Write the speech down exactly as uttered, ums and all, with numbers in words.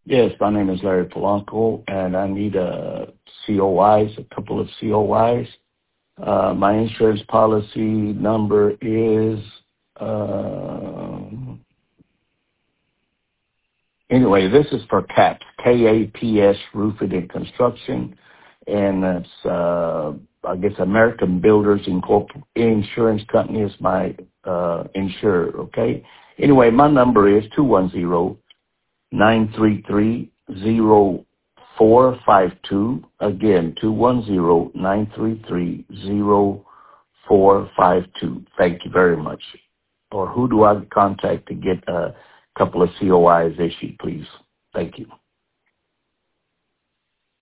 Yes, my name is Larry Polanco, and I need a C O Is, a couple of C O Is. Uh, my insurance policy number is, uh, anyway, this is for CAPS, K A P S Roofing and Construction, and it's, uh, I guess American Builders Incorporated Insurance Company is my uh, insurer, okay? Anyway, my number is two one zero, nine three three, zero four five two. Again, two one zero, nine three three, zero four five two. Thank you very much. Or who do I contact to get a couple of C O Is issued, please? Thank you.